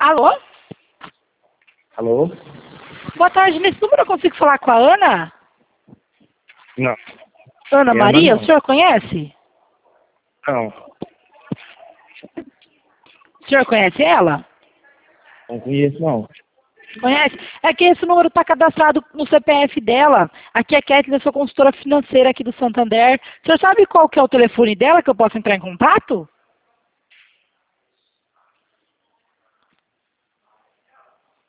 Alô? Alô? Boa tarde, nesse número eu consigo falar com a Ana? Não. Ana Maria, não. o senhor conhece? Não. O senhor conhece ela? Não conheço, não. Conhece? É que esse número está cadastrado no CPF dela. Aqui é Kathleen, eu sou consultora financeira aqui do Santander. O senhor sabe qual que é o telefone dela que eu posso entrar em contato?